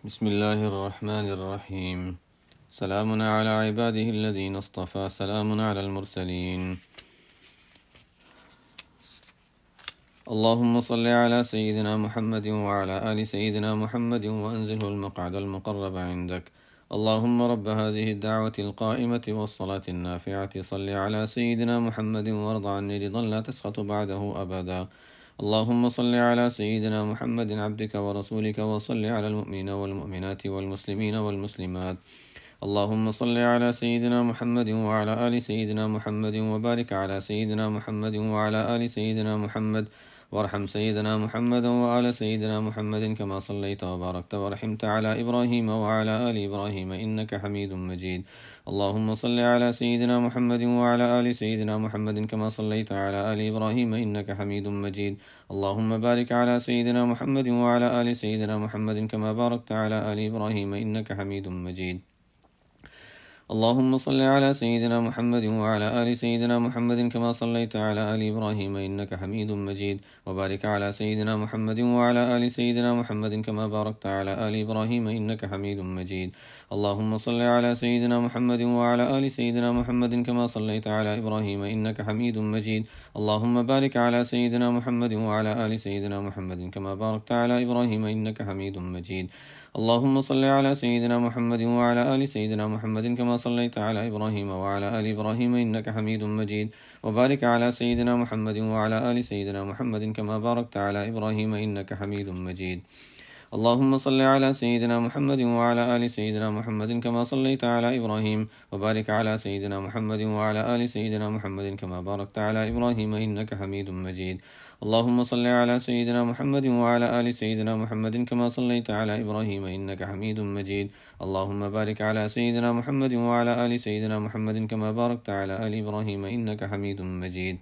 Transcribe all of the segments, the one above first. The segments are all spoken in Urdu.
بسم الله الرحمن الرحيم. سلام على عباده الذين اصطفى، سلام على المرسلين. اللهم صل على سيدنا محمد وعلى آل سيدنا محمد وأنزله المقعد المقرب عندك. اللهم رب هذه الدعوة القائمة والصلاة النافعة، صل على سيدنا محمد وارض عني رضا لا تسخط بعده أبدا. اللهم صل على سيدنا محمد عبدك ورسولك، وصل على المؤمنين والمؤمنات والمسلمين والمسلمات. اللهم صل على سيدنا محمد وعلى آل سيدنا محمد، وبارك على سيدنا محمد وعلى آل سيدنا محمد، وارحم سيدنا محمد وآل سيدنا محمد كما صليت وباركت ورحمت على إبراهيم وعلى آل إبراهيم إنك حميد مجيد. اللهم صل على سيدنا محمد وعلى آل سيدنا محمد كما صليت على آل إبراهيم إنك حميد مجيد. اللهم بارك على سيدنا محمد وعلى آل سيدنا محمد كما باركت على آل إبراهيم إنك حميد مجيد. اللهم صل على سيدنا محمد وعلى آل سيدنا محمد كما صليت على آل إبراهيم إنك حميد مجيد. وبارك على سيدنا محمد وعلى آل سيدنا محمد كما باركت على آل إبراهيم إنك حميد مجيد. اللهم صل على سيدنا محمد وعلى آل سيدنا محمد كما صليت على إبراهيم إنك حميد مجيد. اللهم بارك على سيدنا محمد وعلى آل سيدنا محمد كما باركت على إبراهيم إنك حميد مجيد. اللهم صل على سيدنا محمد وعلى آل سيدنا محمد كما صليت على إبراهيم وعلى آل إبراهيم إنك حميد مجيد. وبارك على سيدنا محمد وعلى آل سيدنا محمد كما باركت على إبراهيم إنك حميد مجيد. اللهم صل على سيدنا محمد وعلى آل سيدنا محمد كما صليت على إبراهيم، وبارك على سيدنا محمد وعلى آل سيدنا محمد كما باركت على إبراهيم إنك حميد مجيد. اللهم صل على سيدنا محمد وعلى آل سيدنا محمد كما صليت على إبراهيم إنك حميد مجيد. اللهم بارك على سيدنا محمد وعلى آل سيدنا محمد كما باركت على آل إبراهيم إنك حميد مجيد.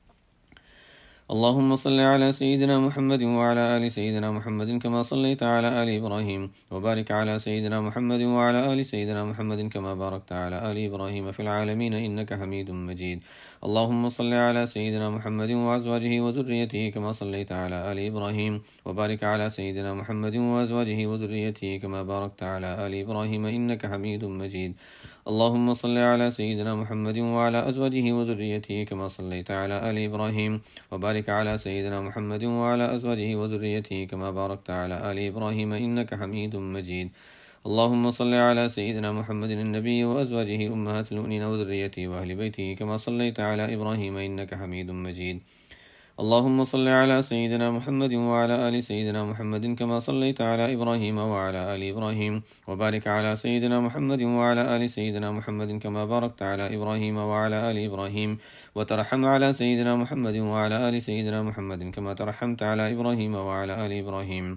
اللهم صل على سيدنا محمد وعلى آل سيدنا محمد كما صليت على آل إبراهيم، وبارك على سيدنا محمد وعلى آل سيدنا محمد كما باركت على آل إبراهيم في العالمين إنك حميد مجيد. اللهم صل على سيدنا محمد وأزواجه وذريته كما صليت على آل إبراهيم، وبارك على سيدنا محمد وأزواجه وذريته كما باركت على آل إبراهيم إنك حميد مجيد. اللهم صل على سيدنا محمد وعلى أزواجه وذريته كما صليت على آل إبراهيم، وبارك على سيدنا محمد وعلى أزواجه وذريته كما باركت على آل إبراهيم إنك حميد مجيد. اللهم صل على سيدنا محمد النبي وأزواجه أمهات المؤمنين وذريته وأهل بيته كما صليت على إبراهيم إنك حميد مجيد. اللهم صل على سيدنا محمد وعلى آل سيدنا محمد كما صليت على إبراهيم وعلى آل إبراهيم، وبارك على سيدنا محمد وعلى آل سيدنا محمد كما باركت على إبراهيم وعلى آل إبراهيم، وترحم على سيدنا محمد وعلى آل سيدنا محمد كما ترحمت على إبراهيم وعلى آل إبراهيم.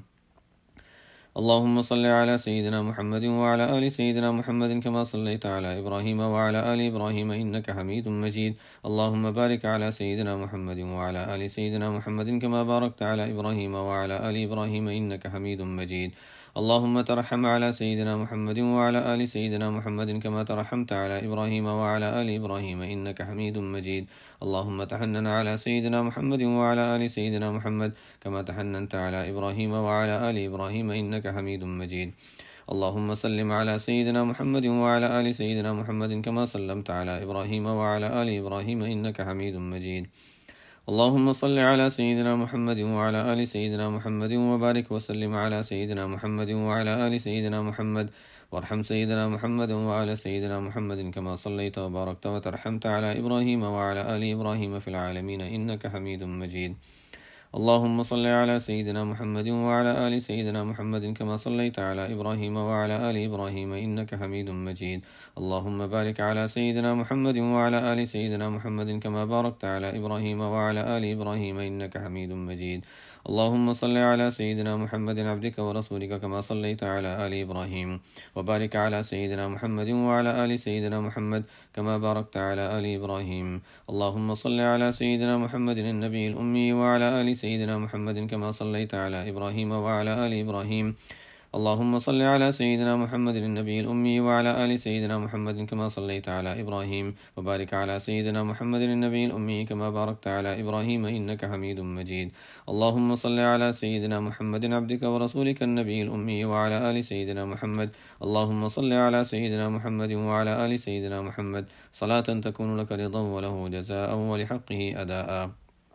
اللهم صل على سيدنا محمد وعلى آل سيدنا محمد كما صليت على إبراهيم وعلى آل إبراهيم إنك حميد مجيد. اللهم بارك على سيدنا محمد وعلى آل سيدنا محمد كما باركت على إبراهيم وعلى آل إبراهيم إنك حميد مجيد. اللهم ترحم على سيدنا محمد وعلى آل سيدنا محمد كما ترحمت على إبراهيم وعلى آل إبراهيم إنك حميد مجيد. اللهم تحنن على سيدنا محمد وعلى آل سيدنا محمد كما تحننت على إبراهيم وعلى آل إبراهيم إنك حميد مجيد. اللهم سلم على سيدنا محمد وعلى آل سيدنا محمد كما سلمت على إبراهيم وعلى آل إبراهيم إنك حميد مجيد. اللهم صل على سيدنا محمد وعلى آل سيدنا محمد، وبارك وسلم على سيدنا محمد وعلى آل سيدنا محمد، وارحم سيدنا محمد وآل سيدنا محمد كما صليت وباركت وترحمت على إبراهيم وعلى آل إبراهيم في العالمين إنك حميد مجيد. اللهم صل على سيدنا محمد وعلى آل سيدنا محمد كما صليت على إبراهيم وعلى آل إبراهيم إنك حميد مجيد. اللهم بارك على سيدنا محمد وعلى آل سيدنا محمد كما باركت على إبراهيم وعلى آل إبراهيم إنك حميد مجيد. اللهم صل على سيدنا محمد عبدك ورسولك كما صليت على آل إبراهيم، وبارك على سيدنا محمد وعلى آل سيدنا محمد كما باركت على آل إبراهيم. اللهم صل على سيدنا محمد النبي الأمي وعلى آل سيدنا محمد كما صليت على إبراهيم وعلى آل إبراهيم، اللهم صل على سيدنا محمد النبي الأمي وعلى آل سيدنا محمد كما صليت على إبراهيم، وبارك على سيدنا محمد النبي الأمي كما باركت على إبراهيم إنك حميد مجيد. اللهم صل على سيدنا محمد عبدك ورسولك النبي الأمي وعلى آل سيدنا محمد. اللهم صل على سيدنا محمد وعلى آل سيدنا محمد صلاة تكون لك رضا وله جزاء ولحقه أداء.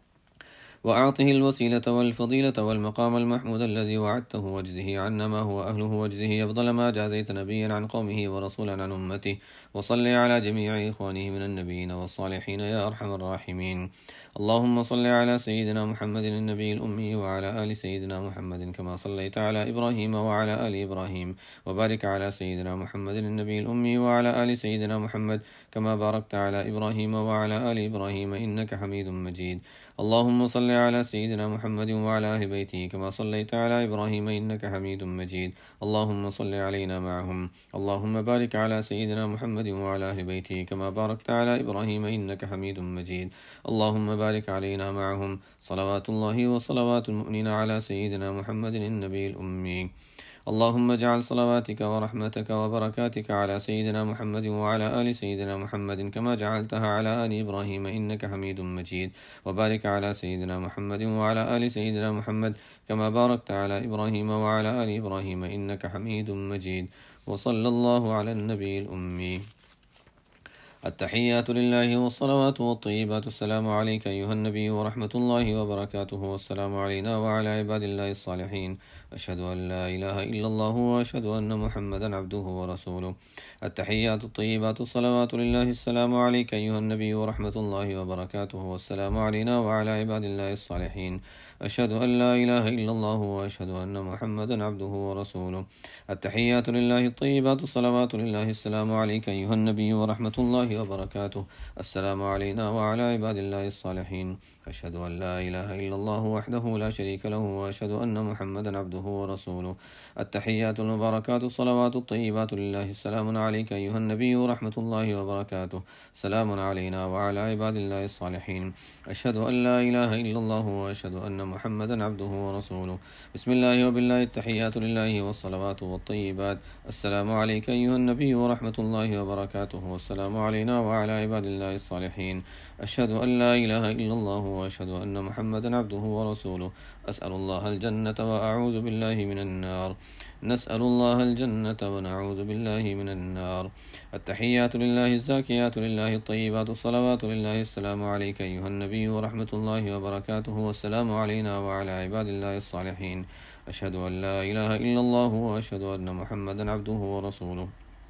وأعطه الوسيلة والفضيلة والمقام المحمود الذي وعدته، واجزه عنا ما هو أهله، واجزه أفضل ما جازيت نبيا عن قومه ورسولا عن أمته. وصل على جميع إخوانه من النبيين والصالحين يا أرحم الراحمين. اللهم صل على سيدنا محمد النبي الأمي وعلى آل سيدنا محمد كما صليت على إبراهيم وعلى آل إبراهيم، وبارك على سيدنا محمد النبي الأمي وعلى آل سيدنا محمد كما باركت على إبراهيم وعلى آل إبراهيم إنك حميد مجيد. اللهم صل على سيدنا محمد وعلى أهل بيته كما صليت على إبراهيم إنك حميد مجيد. اللهم صل علينا معهم. اللهم بارك على سيدنا محمد وعلى أهل بيته كما باركت على إبراهيم إنك حميد مجيد. اللهم بارك علينا معهم. صلوات الله وصلوات المؤمنين على سيدنا محمد النبي الأمي. اللهم اجعل صلواتك ورحمتك وبركاتك على سيدنا محمد وعلى آل سيدنا محمد كما جعلتها على آل إبراهيم إنك حميد مجيد. وبارك على سيدنا محمد وعلى آل سيدنا محمد كما باركت على إبراهيم وعلى آل إبراهيم إنك حميد مجيد. وصلى الله على النبي الأمي. التحيات لله والصلوات والطيبات. السلام عليك أيها النبي ورحمة الله وبركاته، والسلام علينا وعلى عباد الله الصالحين. أشهد أن لا إله إلا الله وأشهد أن محمدا عبده ورسوله. التحيات الطيبات الصلوات لله. السلام عليك أيها النبي ورحمة الله وبركاته، والسلام علينا وعلى عباد الله الصالحين. أشهد أن لا إله إلا الله وأشهد أن محمدا عبده ورسوله. التحيات لله الطيبات الصلوات لله. السلام عليك أيها النبي ورحمة الله وبركاته. السلام علينا وعلى عباد الله الصالحين. أشهد أن لا إله إلا الله وحده لا شريك له، وأشهد أن محمدا عبده ورسوله. التحيات المباركات الصلوات الطيبات لله. السلام عليك أيها النبي ورحمة الله وبركاته. سلام علينا وعلى عباد الله الصالحين. أشهد أن لا إله إلا الله وأشهد أن محمدا عبده ورسوله. بسم الله وبالله. التحيات لله والصلوات والطيبات. السلام عليك أيها النبي ورحمة الله وبركاته، والسلام علينا وعلى عباد الله الصالحين. أشهد أن لا إله إلا الله وأشهد أن محمدا عبده ورسوله. أسأل الله الجنة وأعوذ بالله من النار. نسأل الله الجنة ونعوذ بالله من النار. التحيات لله الزاكيات لله الطيبات الصلوات لله. السلام عليك أيها النبي ورحمة الله وبركاته، والسلام علينا وعلى عباد الله الصالحين. أشهد أن لا إله إلا الله وأشهد أن محمدا عبده ورسوله.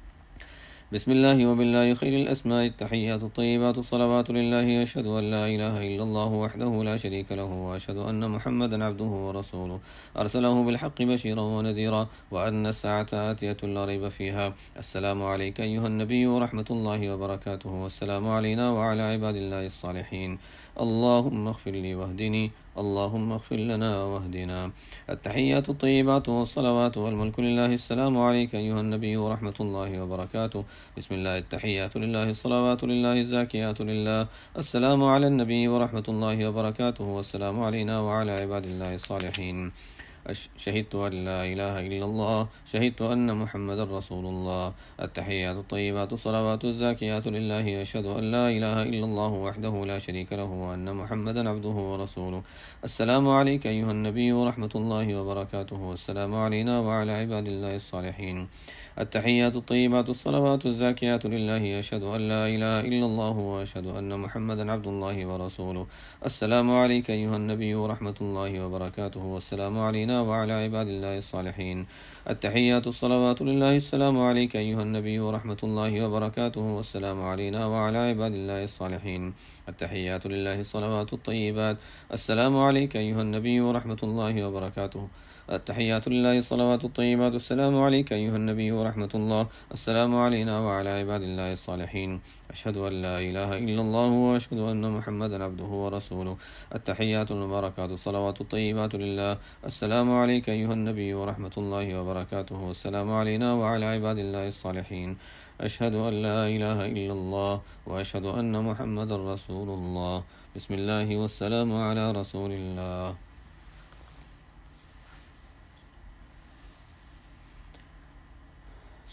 بسم الله وبالله خير الأسماء. التحيات الطيبات الصلوات لله. أشهد أن لا إله إلا الله وحده لا شريك له، وأشهد أن محمدا عبده ورسوله. أرسله بالحق بشيرا ونذيرا، وأن الساعة آتية لا ريب فيها. السلام عليك أيها النبي ورحمة الله وبركاته، والسلام علينا وعلى عباد الله الصالحين. اللهم اغفر لي واهدني. اللهم اغفر لنا واهدنا. التحيات الطيبات والصلوات والملك لله. السلام عليك أيها النبي ورحمة الله وبركاته. بسم الله. التحيات لله الصلوات لله الزاكيات لله. السلام على النبي ورحمة الله وبركاته، والسلام علينا وعلى عباد الله الصالحين. شهدت أن لا إله إلا الله. شهدت أن محمد رسول الله. التحيات الطيبات الصلوات الزاكيات لله. أشهد أن لا إله إلا الله وحده لا شريك له، وأن محمدا عبده ورسوله. السلام عليك أيها النبي ورحمة الله وبركاته، والسلام علينا وعلى عباد الله الصالحين. التحيات الطيبات الصلوات الزاكيات لله. أشهد أن لا إله إلا الله وأشهد أن محمدا عبد الله ورسوله. السلام عليك أيها النبي ورحمة الله وبركاته، والسلام علينا وعلى عباد الله الصالحين. التحيات الصلوات لله. السلام عليك أيها النبي ورحمة الله وبركاته، والسلام علينا وعلى عباد الله الصالحين. التحيات لله الصلوات الطيبات. السلام عليك أيها النبي ورحمة الله وبركاته. التحيات لله الصلوات الطيبات. السلام عليك أيها النبي ورحمة الله. السلام علينا وعلى عباد الله الصالحين. أشهد أن لا إله إلا الله وأشهد أن محمدا عبده ورسوله. التحيات المباركات الصلوات الطيبات لله. السلام عليك أيها النبي ورحمة الله وبركاته، والسلام علينا وعلى عباد الله الصالحين. أشهد أن لا إله إلا الله وأشهد أن محمدا رسول الله. بسم الله والسلام على رسول الله.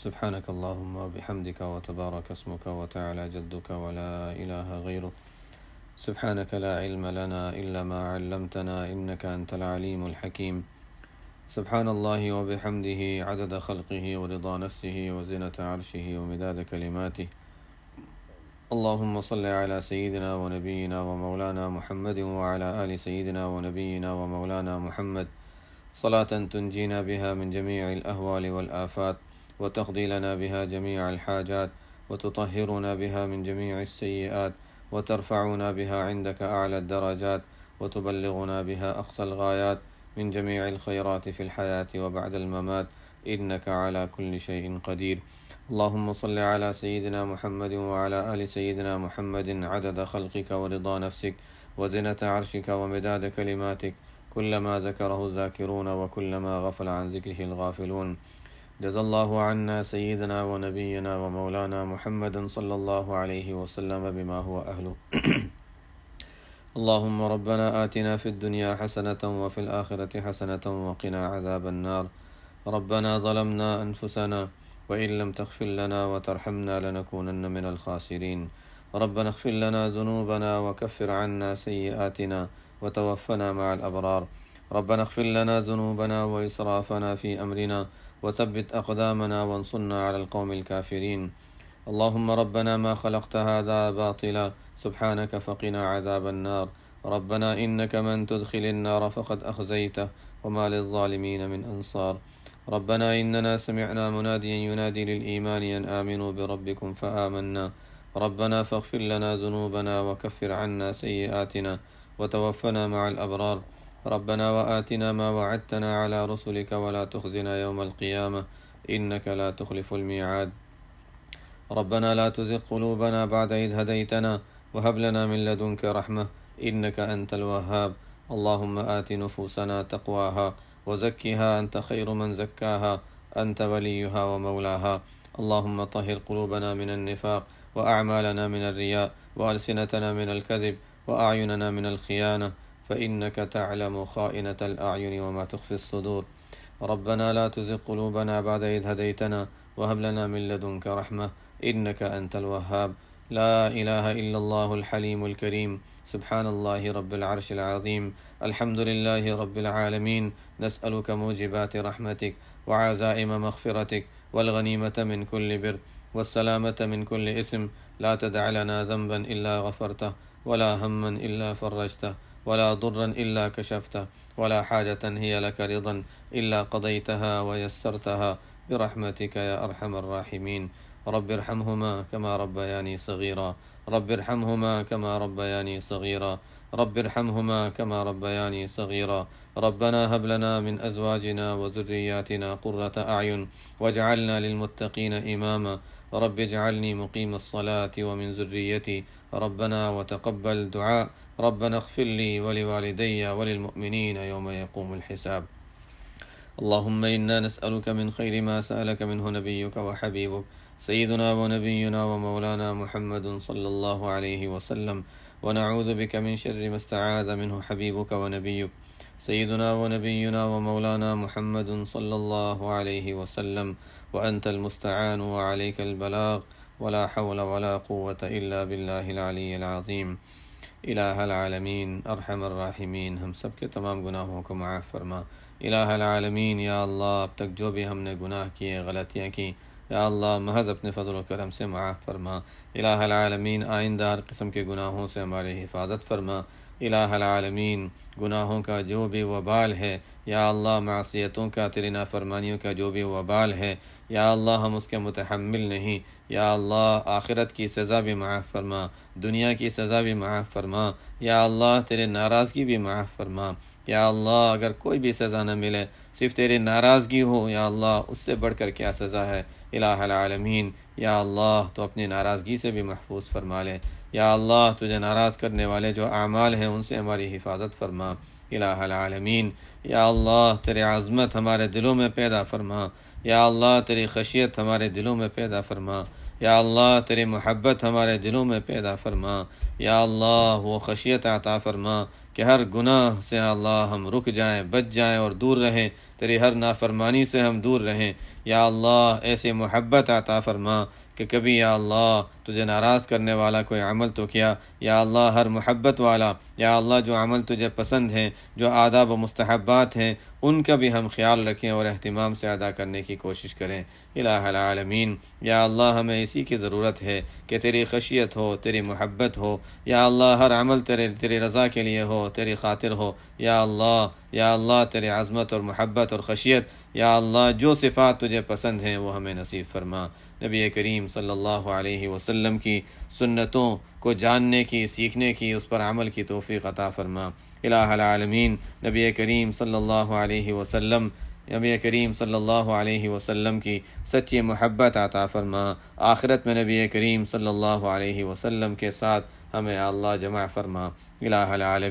سبحانك اللهم وبحمدك وتبارك اسمك وتعالى جدك ولا إله غيرك. سبحانك لا علم لنا إلا ما علمتنا إنك أنت العليم الحكيم. سبحان الله وبحمده عدد خلقه ورضا نفسه وزنة عرشه ومداد كلماته. اللهم صل على سيدنا ونبينا ومولانا محمد وعلى آل سيدنا ونبينا ومولانا محمد صلاة تنجينا بها من جميع الأهوال والآفات وتقضي لنا بها جميع الحاجات وتطهرنا بها من جميع السيئات وترفعنا بها عندك أعلى الدرجات وتبلغنا بها أقصى الغايات من جميع الخيرات في الحياة وبعد الممات إنك على كل شيء قدير. اللهم صل على سيدنا محمد وعلى آل سيدنا محمد عدد خلقك ورضا نفسك وزنة عرشك ومداد كلماتك كلما ذكره الذاكرون وكلما غفل عن ذكره الغافلون. جزا الله عنا سيدنا ونبينا ومولانا محمد صلى الله عليه وسلم بما هو أهله. اللهم ربنا آتنا في الدنيا حسنة وفي الآخرة حسنة وقنا عذاب النار. ربنا ظلمنا أنفسنا وإن لم تغفر لنا وترحمنا لنكونن من الخاسرين. ربنا اغفر لنا ذنوبنا وكفر عنا سيئاتنا وتوفنا مع الأبرار. ربنا اغفر لنا ذنوبنا وإسرافنا في أمرنا وثبت أقدامنا وانصرنا على القوم الكافرين. اللهم ربنا ما خلقت هذا باطلا سبحانك فقنا عذاب النار. ربنا إنك من تدخل النار فقد أخزيته وما للظالمين من أنصار. ربنا إننا سمعنا مناديا ينادي للإيمان أن آمنوا بربكم فآمنا. ربنا فاغفر لنا ذنوبنا وكفر عنا سيئاتنا وتوفنا مع الأبرار. ربنا وآتنا ما وعدتنا على رسلك ولا تخزنا يوم القيامة إنك لا تخلف الميعاد. ربنا لا تزغ قلوبنا بعد إذ هديتنا وهب لنا من لدنك رحمة إنك أنت الوهاب. اللهم آت نفوسنا تقواها وزكها أنت خير من زكاها أنت وليها ومولاها. اللهم طهر قلوبنا من النفاق وأعمالنا من الرياء وألسنتنا من الكذب وأعيننا من الخيانة فإنك تعلم خائنة الأعين وما تخفي الصدور. ربنا لا تزغ قلوبنا بعد إذ هديتنا وهب لنا من لدنك رحمة إنك أنت الوهاب. لا إله إلا الله الحليم الكريم. سبحان الله رب العرش العظيم. الحمد لله رب العالمين. نسألك موجبات رحمتك وعزائم مغفرتك والغنيمة من كل بر والسلامة من كل إثم. لا تدع لنا ذنبا إلا غفرته ولا هما إلا فرجته ولا ضرا إلا كشفته ولا حاجة هي لك رضا إلا قضيتها ويسرتها برحمتك يا أرحم الراحمين. رب ارحمهما كما ربياني صغيرا. رب ارحمهما كما ربياني صغيرا. رب ارحمهما كما ربياني صغيرا. ربنا هب لنا من أزواجنا وذرياتنا قرة أعين واجعلنا للمتقين إماما. رب اجعلني مقيم الصلاة ومن ذريتي ربنا وتقبل دعاء. ربنا اغفر لي ولوالدي وللمؤمنين يوم يقوم الحساب. اللهم إنا نسألك من خير ما سألك منه نبيك وحبيبك سيدنا ونبينا ومولانا محمد صلى الله عليه وسلم ونعوذ بك من شر ما استعاذ منه حبيبك ونبيك سيدنا ونبينا ومولانا محمد صلى الله عليه وسلم وأنت المستعان وعليك البلاغ ولا حول ولا قوة إلا بالله العلي العظيم. الہ العالمین ارحم الراحمین ہم سب کے تمام گناہوں کو معاف فرما. الہ العالمین یا اللہ اب تک جو بھی ہم نے گناہ کیے غلطیاں کی یا اللہ محض اپنے فضل و کرم سے معاف فرما. الہ العالمین آئندہ ہر قسم کے گناہوں سے ہماری حفاظت فرما. الہ العالمین گناہوں کا جو بھی وبال ہے یا اللہ معصیتوں کا تیری نافرمانیوں کا جو بھی وبال ہے یا اللہ ہم اس کے متحمل نہیں. یا اللہ آخرت کی سزا بھی معاف فرما، دنیا کی سزا بھی معاف فرما. یا اللہ تیرے ناراضگی بھی معاف فرما. یا اللہ اگر کوئی بھی سزا نہ ملے صرف تیری ناراضگی ہو یا اللہ اس سے بڑھ کر کیا سزا ہے. الہ العالمین یا اللہ تو اپنی ناراضگی سے بھی محفوظ فرما لے. یا اللہ تجھے ناراض کرنے والے جو اعمال ہیں ان سے ہماری حفاظت فرما. الہ العالمین یا اللہ تیرے عظمت ہمارے دلوں میں پیدا فرما. یا اللہ تیری خشیت ہمارے دلوں میں پیدا فرما. یا اللہ تیری محبت ہمارے دلوں میں پیدا فرما. یا اللہ وہ خشیت عطا فرما کہ ہر گناہ سے یا اللہ ہم رک جائیں، بچ جائیں اور دور رہیں، تیری ہر نافرمانی سے ہم دور رہیں۔ یا اللہ ایسے محبت عطا فرما کہ کبھی یا اللہ تجھے ناراض کرنے والا کوئی عمل تو کیا، یا اللہ ہر محبت والا، یا اللہ جو عمل تجھے پسند ہیں، جو آداب و مستحبات ہیں، ان کا بھی ہم خیال رکھیں اور اہتمام سے ادا کرنے کی کوشش کریں۔ الہ العالمین، یا اللہ ہمیں اسی کی ضرورت ہے کہ تیری خشیت ہو، تیری محبت ہو، یا اللہ ہر عمل تیری رضا کے لیے ہو، تیری خاطر ہو، یا اللہ تیری عظمت اور محبت اور خشیت، یا اللہ جو صفات تجھے پسند ہیں وہ ہمیں نصیب فرما۔ نبی کریم صلی اللہ علیہ وسلم کی سنتوں کو جاننے کی، سیکھنے کی، اس پر عمل کی توفیق عطا فرما۔ الہ العالمین، نبی کریم صلی اللہ علیہ وسلم کی سچی محبت عطا فرما۔ آخرت میں نبی کریم صلی اللہ علیہ وسلم کے ساتھ ہمیں اللہ جمع فرما۔ الہ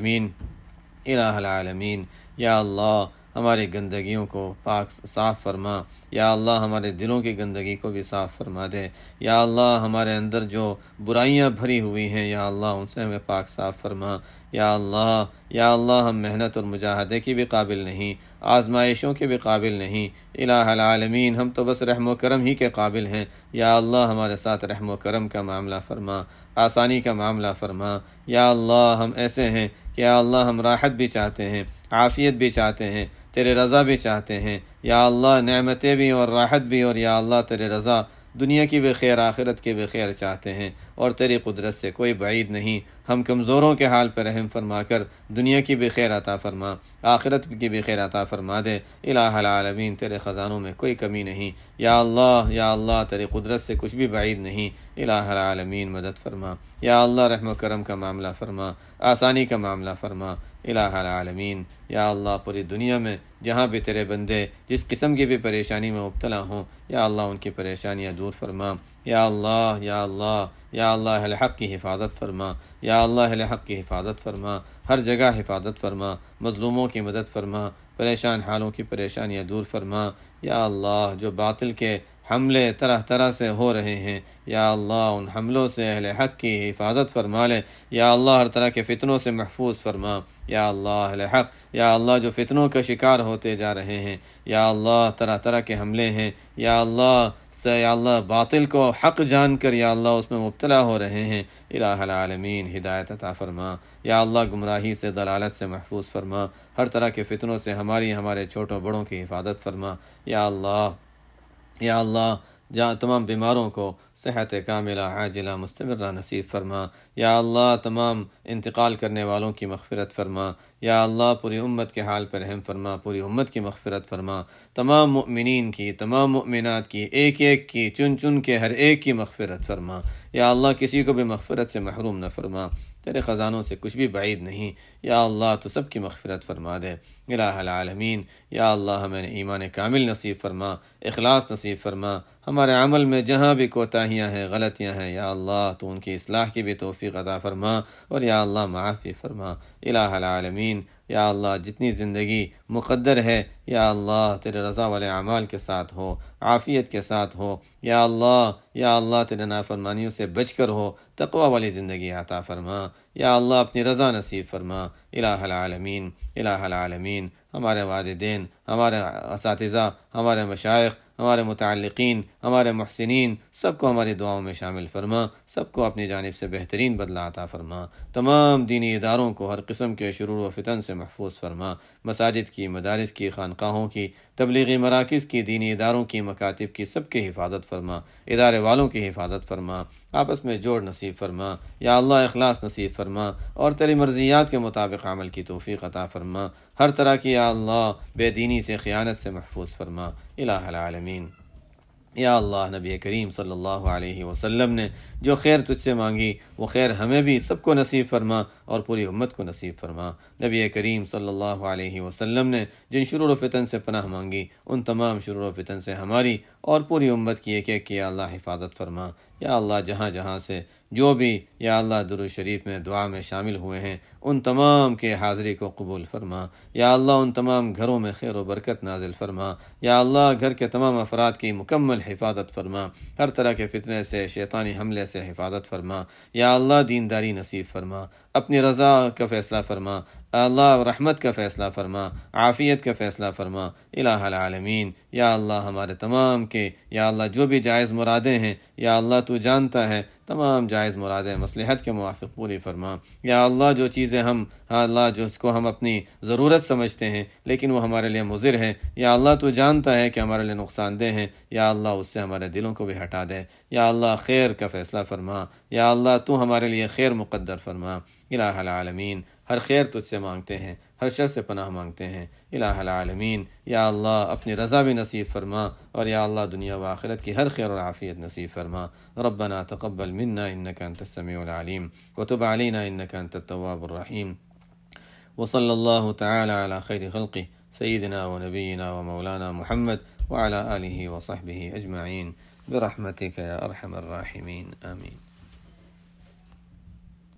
العالمین، یا اللہ ہماری گندگیوں کو پاک صاف فرما، یا اللہ ہمارے دلوں کی گندگی کو بھی صاف فرما دے، یا اللہ ہمارے اندر جو برائیاں بھری ہوئی ہیں یا اللہ ان سے ہمیں پاک صاف فرما۔ یا اللہ ہم محنت اور مجاہدے کی بھی قابل نہیں، آزمائشوں کے بھی قابل نہیں۔ الہ العالمین، ہم تو بس رحم و کرم ہی کے قابل ہیں۔ یا اللہ ہمارے ساتھ رحم و کرم کا معاملہ فرما، آسانی کا معاملہ فرما۔ یا اللہ ہم ایسے ہیں کہ یا اللہ ہم راحت بھی چاہتے ہیں، عافیت بھی چاہتے ہیں، تیرے رضا بھی چاہتے ہیں۔ یا اللہ نعمتیں بھی اور راحت بھی، اور یا اللہ تیرے رضا، دنیا کی بھی خیر آخرت کی بھی خیر چاہتے ہیں، اور تیری قدرت سے کوئی بعید نہیں۔ ہم کمزوروں کے حال پر رحم فرما کر دنیا کی بھی خیر عطا فرما، آخرت کی بھی خیر عطا فرما دے۔ الہ العالمین، تیرے خزانوں میں کوئی کمی نہیں۔ یا اللہ تیری قدرت سے کچھ بھی بعید نہیں۔ الہ العالمین، مدد فرما۔ یا اللہ رحم و کرم کا معاملہ فرما، آسانی کا معاملہ فرما۔ الہ العالمین، یا اللہ پوری دنیا میں جہاں بھی تیرے بندے جس قسم کی بھی پریشانی میں مبتلا ہوں، یا اللہ ان کی پریشانیاں دور فرما۔ یا اللہ اہل حق کی حفاظت فرما، یا اللہ اہل حق کی حفاظت فرما، ہر جگہ حفاظت فرما، مظلوموں کی مدد فرما، پریشان حالوں کی پریشانیاں دور فرما۔ یا اللہ جو باطل کے حملے طرح طرح سے ہو رہے ہیں، یا اللہ ان حملوں سے اہل حق کی حفاظت فرما لے۔ یا اللہ ہر طرح کے فتنوں سے محفوظ فرما۔ یا اللہ اہل حق، یا اللہ جو فتنوں کا شکار ہوتے جا رہے ہیں، یا اللہ طرح طرح کے حملے ہیں، یا اللہ باطل کو حق جان کر یا اللہ اس میں مبتلا ہو رہے ہیں، الہ العالمین ہدایت عطا فرما۔ یا اللہ گمراہی سے، ضلالت سے محفوظ فرما، ہر طرح کے فتنوں سے ہمارے چھوٹوں بڑوں کی حفاظت فرما۔ یا اللہ جہاں تمام بیماروں کو صحت کاملہ عاجلہ مستمرہ نصیب فرما۔ یا اللہ تمام انتقال کرنے والوں کی مغفرت فرما۔ یا اللہ پوری امت کے حال پر رحم فرما، پوری امت کی مغفرت فرما، تمام مؤمنین کی، تمام مؤمنات کی، ایک ایک کی، چن چن کے ہر ایک کی مغفرت فرما۔ یا اللہ کسی کو بھی مغفرت سے محروم نہ فرما، تیرے خزانوں سے کچھ بھی بعید نہیں۔ یا اللہ تو سب کی مغفرت فرما دے۔ الہ العالمین، یا اللہ ہمیں ایمان کامل نصیب فرما، اخلاص نصیب فرما، ہمارے عمل میں جہاں بھی کوتاہیاں ہیں، غلطیاں ہیں، یا اللہ تو ان کی اصلاح کی بھی توفیق عطا فرما، اور یا اللہ معافی فرما۔ الہ العالمین، یا اللہ جتنی زندگی مقدر ہے یا اللہ تیرے رضا والے اعمال کے ساتھ ہو، عافیت کے ساتھ ہو، یا اللہ تیرے نافرمانیوں سے بچ کر ہو، تقوی والی زندگی عطا فرما۔ یا اللہ اپنی رضا نصیب فرما۔ الہ العالمین، ہمارے والدین، ہمارے اساتذہ، ہمارے مشائخ، ہمارے متعلقین، ہمارے محسنین، سب کو ہماری دعاؤں میں شامل فرما، سب کو اپنی جانب سے بہترین بدلہ عطا فرما۔ تمام دینی اداروں کو ہر قسم کے شرور و فتن سے محفوظ فرما، مساجد کی، مدارس کی، خانقاہوں کی، تبلیغی مراکز کی، دینی اداروں کی، مکاتب کی، سب کی حفاظت فرما، ادارے والوں کی حفاظت فرما، آپس میں جوڑ نصیب فرما، یا اللہ اخلاص نصیب فرما، اور تیری مرضیات کے مطابق عمل کی توفیق عطا فرما، ہر طرح کی یا اللہ بے دینی سے، خیانت سے محفوظ فرما۔ الہ العالمین، یا اللہ نبی کریم صلی اللہ علیہ وسلم نے جو خیر تجھ سے مانگی وہ خیر ہمیں بھی سب کو نصیب فرما اور پوری امت کو نصیب فرما۔ نبی کریم صلی اللہ علیہ وسلم نے جن شرور و فتن سے پناہ مانگی ان تمام شرور و فتن سے ہماری اور پوری امت کی ایک ایک کی یا اللہ حفاظت فرما۔ یا اللہ جہاں جہاں سے جو بھی یا اللہ درود شریف میں دعا میں شامل ہوئے ہیں ان تمام کے حاضری کو قبول فرما۔ یا اللہ ان تمام گھروں میں خیر و برکت نازل فرما۔ یا اللہ گھر کے تمام افراد کی مکمل حفاظت فرما، ہر طرح کے فتنے سے، شیطانی حملے سے حفاظت فرما۔ یا اللہ دینداری نصیب فرما، اپنی رضا کا فیصلہ فرما، اللہ رحمت کا فیصلہ فرما، عافیت کا فیصلہ فرما الہ العالمین۔ یا اللہ ہمارے تمام کے یا اللہ جو بھی جائز مرادیں ہیں یا اللہ تو جانتا ہے، تمام جائز مرادیں مصلحت کے موافق پوری فرما۔ یا اللہ جو چیزیں ہم اللہ جس کو ہم اپنی ضرورت سمجھتے ہیں لیکن وہ ہمارے لیے مضر ہیں، یا اللہ تو جانتا ہے کہ ہمارے لیے نقصان دہ ہیں، یا اللہ اس سے ہمارے دلوں کو بھی ہٹا دے۔ یا اللہ خیر کا فیصلہ فرما، یا اللہ تو ہمارے لیے خیر مقدر فرما الہ العالمین۔ ہر خیر تجھ سے مانگتے ہیں، ہر شر سے پناہ مانگتے ہیں الہ العالمین۔ یا اللہ اپنی رضا بھی نصیب فرما، اور یا اللہ دنیا و آخرت کی ہر خیر اور عافیت نصیب فرما۔ ربنا تقبل منا انك انت السميع العليم وتب علينا انك انت التواب الرحيم، وصلى الله تعالى على خير خلقه سيدنا ونبينا ومولانا محمد وعلى آله وصحبه أجمعين برحمتك يا أرحم الراحمين، آمين۔